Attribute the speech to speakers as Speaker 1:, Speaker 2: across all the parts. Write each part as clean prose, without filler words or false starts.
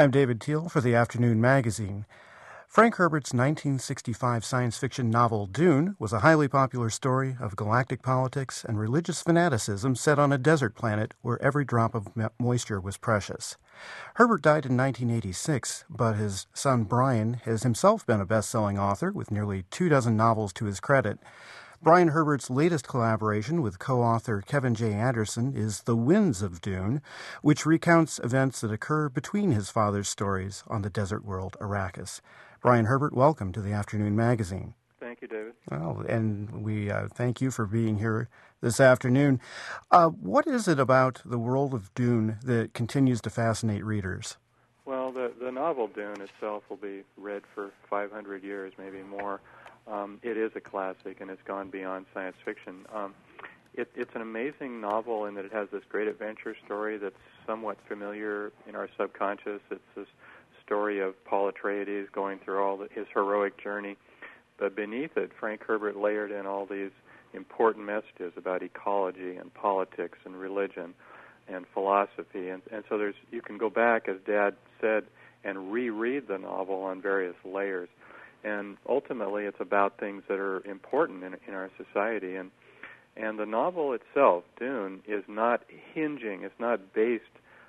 Speaker 1: I'm David Teal for the Afternoon Magazine. Frank Herbert's 1965 science fiction novel Dune was a highly popular story of galactic politics and religious fanaticism set on a desert planet where every drop of moisture was precious. Herbert died in 1986, but his son Brian has himself been a best-selling author with nearly 24 novels to his credit. Brian Herbert's latest collaboration with co-author Kevin J. Anderson is The Winds of Dune, which recounts events that occur between his father's stories on the desert world Arrakis. Brian Herbert, welcome to the Afternoon Magazine.
Speaker 2: Thank you, David.
Speaker 1: Well, and we thank you for being here this afternoon. What is it about the world of Dune that continues to fascinate readers?
Speaker 2: Well, the novel Dune itself will be read for 500 years, maybe more. It is a classic, and it's gone beyond science fiction. It's an amazing novel in that it has this great adventure story that's somewhat familiar in our subconscious. It's this story of Paul Atreides going through his heroic journey. But beneath it, Frank Herbert layered in all these important messages about ecology and politics and religion and philosophy. And so you can go back, as Dad said, and reread the novel on various layers. And ultimately, it's about things that are important in our society. And the novel itself, Dune, is not hinging. It's not based.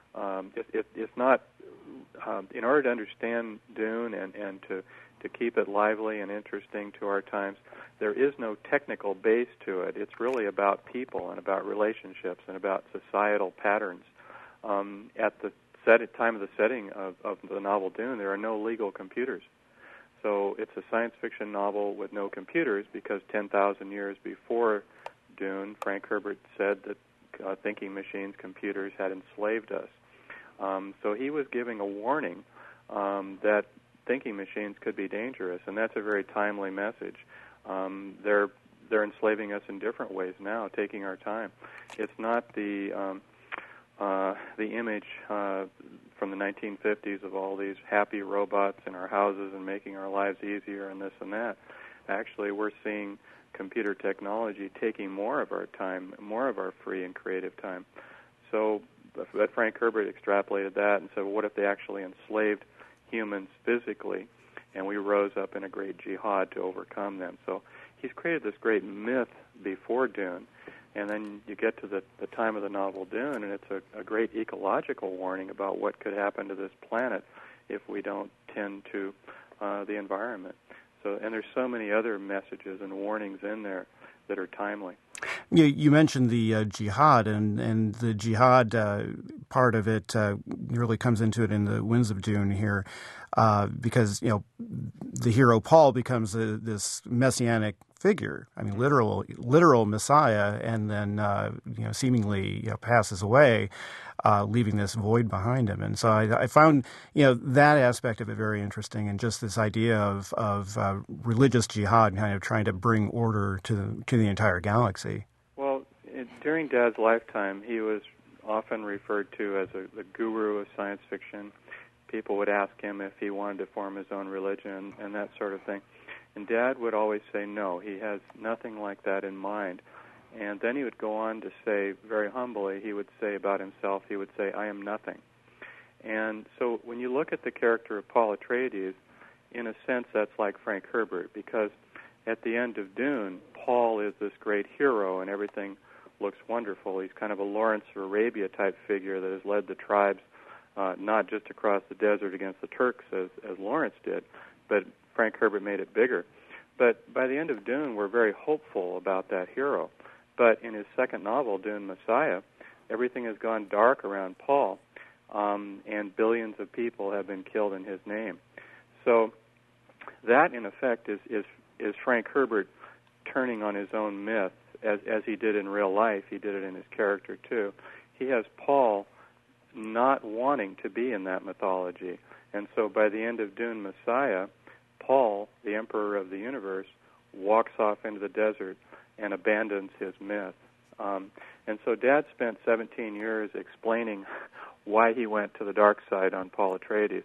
Speaker 2: It's not. In order to understand Dune and to keep it lively and interesting to our times, there is no technical base to it. It's really about people and about relationships and about societal patterns. At the time of the setting of the novel Dune, there are no legal computers. So it's a science fiction novel with no computers because 10,000 years before Dune, Frank Herbert said that thinking machines, computers, had enslaved us. So he was giving a warning that thinking machines could be dangerous, and that's a very timely message. They're enslaving us in different ways now, taking our time. It's not the image from the 1950s of all these happy robots in our houses and making our lives easier and this and that. Actually, we're seeing computer technology taking more of our time, more of our free and creative time. So but Frank Herbert extrapolated that and said, well, what if they actually enslaved humans physically, and we rose up in a great jihad to overcome them? So he's created this great myth before Dune. And then you get to the time of the novel Dune, and it's a great ecological warning about what could happen to this planet if we don't tend to the environment. So, and there's so many other messages and warnings in there that are timely.
Speaker 1: You mentioned the jihad, and the jihad part of it really comes into it in the Winds of Dune here, because the hero Paul becomes this messianic figure. I mean, literal Messiah, and then seemingly passes away, leaving this void behind him. And so I found that aspect of it very interesting, and just this idea of religious jihad, kind of trying to bring order to the entire galaxy.
Speaker 2: Well, during Dad's lifetime, he was often referred to as the guru of science fiction. People would ask him if he wanted to form his own religion and that sort of thing. And Dad would always say no, he has nothing like that in mind. And then he would go on to say, very humbly, he would say about himself, he would say, I am nothing. And so when you look at the character of Paul Atreides, in a sense that's like Frank Herbert, because at the end of Dune, Paul is this great hero and everything looks wonderful. He's kind of a Lawrence of Arabia type figure that has led the tribes not just across the desert against the Turks as Lawrence did, but Frank Herbert made it bigger. But by the end of Dune, we're very hopeful about that hero. But in his second novel, Dune Messiah, everything has gone dark around Paul, and billions of people have been killed in his name. So that, in effect, is Frank Herbert turning on his own myth, as he did in real life. He did it in his character, too. He has Paul not wanting to be in that mythology. And so by the end of Dune Messiah, Paul, the emperor of the universe, walks off into the desert and abandons his myth. And so Dad spent 17 years explaining why he went to the dark side on Paul Atreides.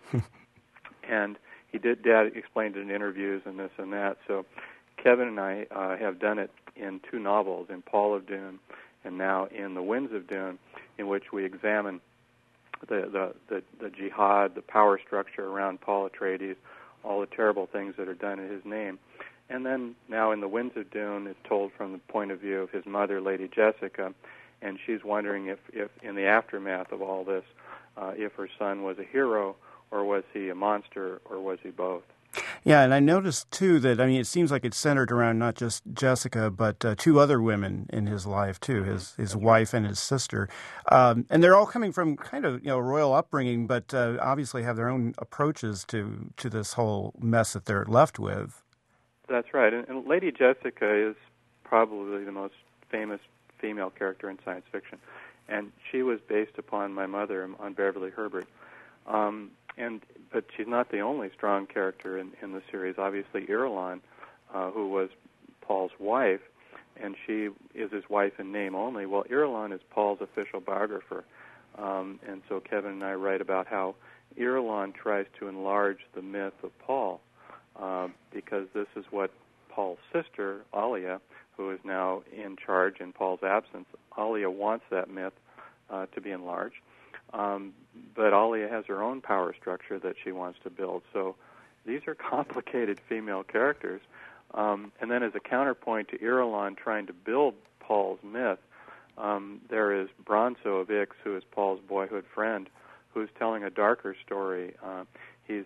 Speaker 2: And Dad explained it in interviews and this and that. So Kevin and I have done it in two novels, in Paul of Dune and now in The Winds of Dune, in which we examine the jihad, the power structure around Paul Atreides, all the terrible things that are done in his name. And then now in The Winds of Dune, it's told from the point of view of his mother, Lady Jessica, and she's wondering if in the aftermath of all this, if her son was a hero, or was he a monster, or was he both?
Speaker 1: Yeah, and I noticed, too, that, it seems like it's centered around not just Jessica, but two other women in his life, too, his wife and his sister. And they're all coming from kind of, royal upbringing, but obviously have their own approaches to this whole mess that they're left with.
Speaker 2: That's right. And Lady Jessica is probably the most famous female character in science fiction. And she was based upon my mother, on Beverly Herbert. But she's not the only strong character in the series. Obviously, Irulan, who was Paul's wife, and she is his wife in name only. Well, Irulan is Paul's official biographer. And so Kevin and I write about how Irulan tries to enlarge the myth of Paul, because this is what Paul's sister, Alia, who is now in charge in Paul's absence, Alia wants that myth to be enlarged. But Alia has her own power structure that she wants to build. So these are complicated female characters. And then as a counterpoint to Irulan trying to build Paul's myth, there is Bronso of Ix, who is Paul's boyhood friend, who's telling a darker story. He's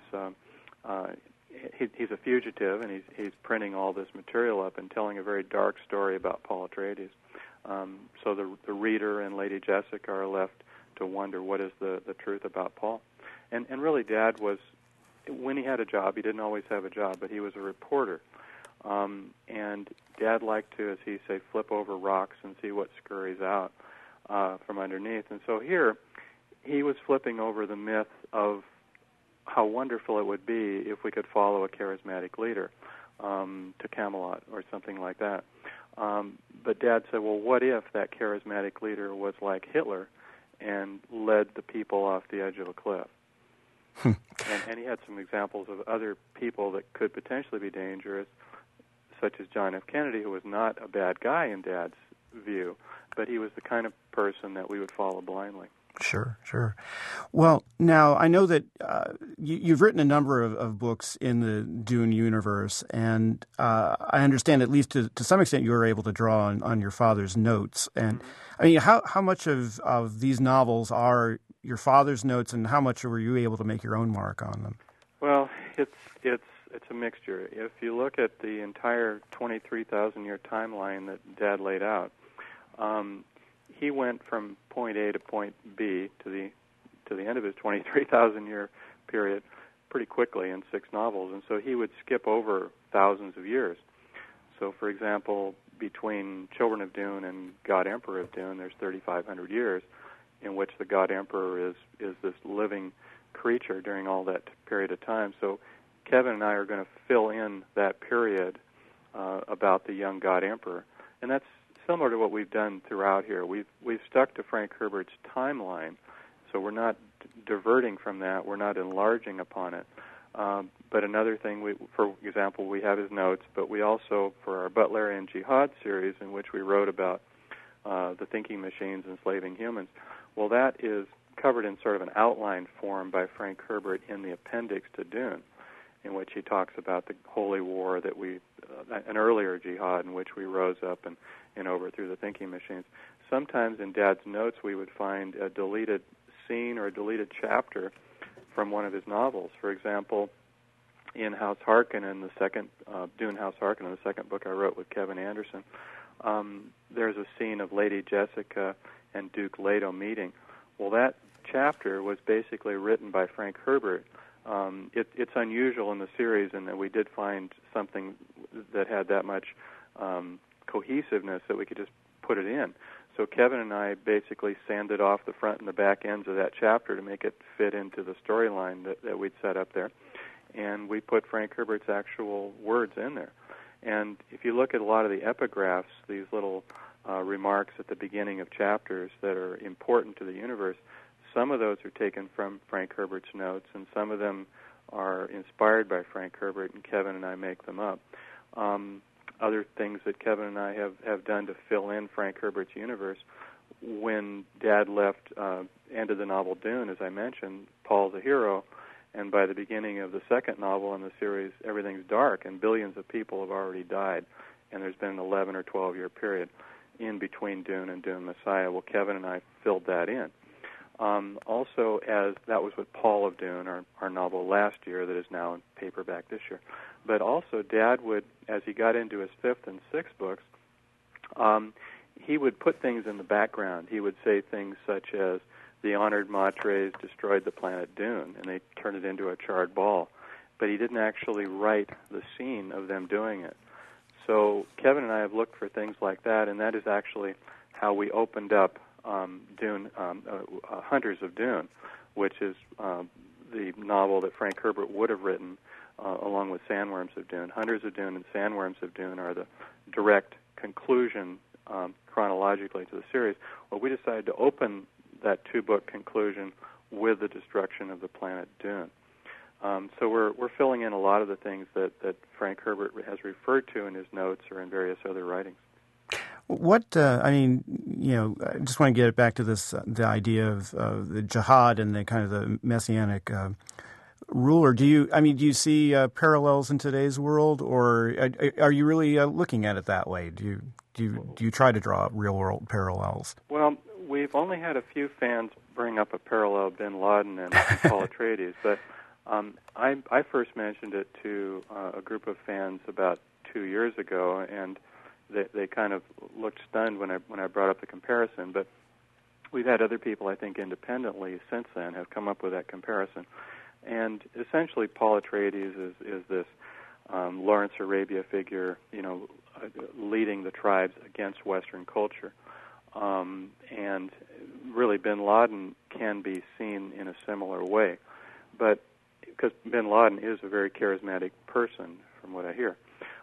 Speaker 2: a fugitive, and he's printing all this material up and telling a very dark story about Paul Atreides. So the reader and Lady Jessica are left to wonder what is the truth about Paul. And really, Dad was, when he had a job, he didn't always have a job, but he was a reporter. And Dad liked to, as he say, flip over rocks and see what scurries out from underneath. And so here, he was flipping over the myth of how wonderful it would be if we could follow a charismatic leader to Camelot or something like that. But Dad said, well, what if that charismatic leader was like Hitler and led the people off the edge of a cliff? and he had some examples of other people that could potentially be dangerous, such as John F. Kennedy, who was not a bad guy in Dad's view, but he was the kind of person that we would follow blindly.
Speaker 1: Sure. Well, now, I know that you've written a number of books in the Dune universe, and I understand, at least to some extent, you were able to draw on your father's notes. And how much of these novels are your father's notes, and how much were you able to make your own mark on them?
Speaker 2: Well, it's a mixture. If you look at the entire 23,000-year timeline that Dad laid out, he went from point A to point B to the end of his 23,000-year period pretty quickly in 6 novels, and so he would skip over thousands of years. So, for example, between Children of Dune and God Emperor of Dune, there's 3,500 years in which the God Emperor is this living creature during all that period of time. So Kevin and I are going to fill in that period about the young God Emperor, and that's similar to what we've done throughout here. We've stuck to Frank Herbert's timeline, so we're not diverting from that. We're not enlarging upon it. But another thing, for example, we have his notes, but we also, for our Butlerian Jihad series, in which we wrote about the thinking machines enslaving humans, well, that is covered in sort of an outline form by Frank Herbert in the appendix to Dune, in which he talks about the holy war that an earlier jihad in which we rose up and overthrew the thinking machines. Sometimes in Dad's notes we would find a deleted scene or a deleted chapter from one of his novels. For example, in House Harkonnen, the second Dune House Harkonnen, the second book I wrote with Kevin Anderson, there's a scene of Lady Jessica and Duke Leto meeting. Well, that chapter was basically written by Frank Herbert. It's unusual in the series in that we did find something that had that much cohesiveness that we could just put it in. So Kevin and I basically sanded off the front and the back ends of that chapter to make it fit into the storyline that we'd set up there. And we put Frank Herbert's actual words in there. And if you look at a lot of the epigraphs, these little remarks at the beginning of chapters that are important to the universe, some of those are taken from Frank Herbert's notes, and some of them are inspired by Frank Herbert, and Kevin and I make them up. Other things that Kevin and I have done to fill in Frank Herbert's universe, when Dad left, ended the novel Dune, as I mentioned, Paul's a hero, and by the beginning of the second novel in the series, everything's dark, and billions of people have already died, and there's been an 11 or 12-year period in between Dune and Dune Messiah. Well, Kevin and I filled that in. Also, as that was with Paul of Dune, our novel last year that is now in paperback this year. But also, Dad would, as he got into his fifth and sixth books, he would put things in the background. He would say things such as, the honored Matres destroyed the planet Dune, and they turned it into a charred ball. But he didn't actually write the scene of them doing it. So Kevin and I have looked for things like that, and that is actually how we opened up Dune, Hunters of Dune, which is the novel that Frank Herbert would have written along with Sandworms of Dune. Hunters of Dune and Sandworms of Dune are the direct conclusion chronologically to the series. Well, we decided to open that two-book conclusion with the destruction of the planet Dune. So we're filling in a lot of the things that Frank Herbert has referred to in his notes or in various other writings.
Speaker 1: What I just want to get back to this the idea of the jihad and the kind of the messianic ruler. Do you see parallels in today's world, or are you really looking at it that way? Do you try to draw real world parallels?
Speaker 2: Well, we've only had a few fans bring up a parallel, Bin Laden and Paul Atreides, but I first mentioned it to a group of fans about 2 years ago, and they kind of looked stunned when I brought up the comparison. But we've had other people, I think, independently since then have come up with that comparison. And essentially, Paul Atreides is this Lawrence Arabia figure, leading the tribes against Western culture. And really, Bin Laden can be seen in a similar way. But because Bin Laden is a very charismatic person, from what I hear.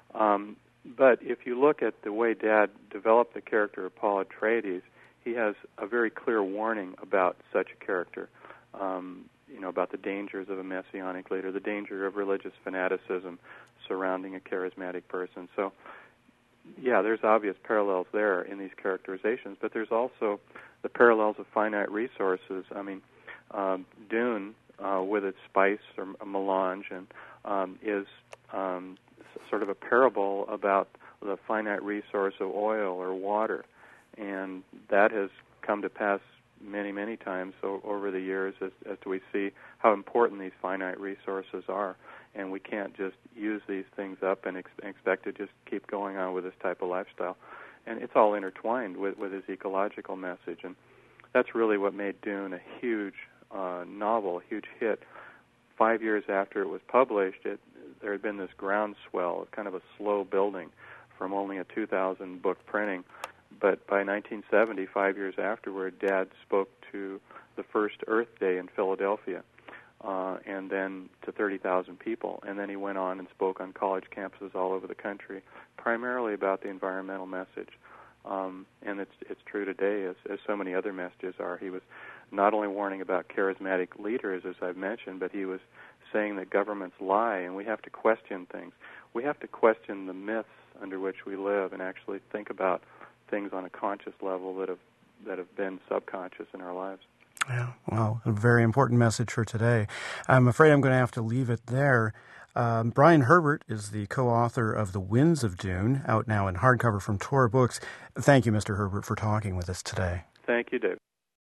Speaker 2: But if you look at the way Dad developed the character of Paul Atreides, he has a very clear warning about such a character, about the dangers of a messianic leader, the danger of religious fanaticism surrounding a charismatic person. So, yeah, there's obvious parallels there in these characterizations, but there's also the parallels of finite resources. I mean, Dune, with its spice or melange, and is sort of a parable about the finite resource of oil or water, and that has come to pass many, many times over the years as we see how important these finite resources are, and we can't just use these things up and expect to just keep going on with this type of lifestyle. And it's all intertwined with his ecological message, and that's really what made Dune a huge novel, a huge hit. 5 years after it was published, there had been this groundswell, kind of a slow building from only a 2,000-book printing. But by 1970, 5 years afterward, Dad spoke to the first Earth Day in Philadelphia, and then to 30,000 people. And then he went on and spoke on college campuses all over the country, primarily about the environmental message. And it's true today, as so many other messages are. He was not only warning about charismatic leaders, as I've mentioned, but he was saying that governments lie, and we have to question things. We have to question the myths under which we live and actually think about things on a conscious level that have been subconscious in our lives.
Speaker 1: Yeah, well, a very important message for today. I'm afraid I'm going to have to leave it there. Brian Herbert is the co-author of The Winds of Dune, out now in hardcover from Tor Books. Thank you, Mr. Herbert, for talking with us today.
Speaker 2: Thank you, Dave.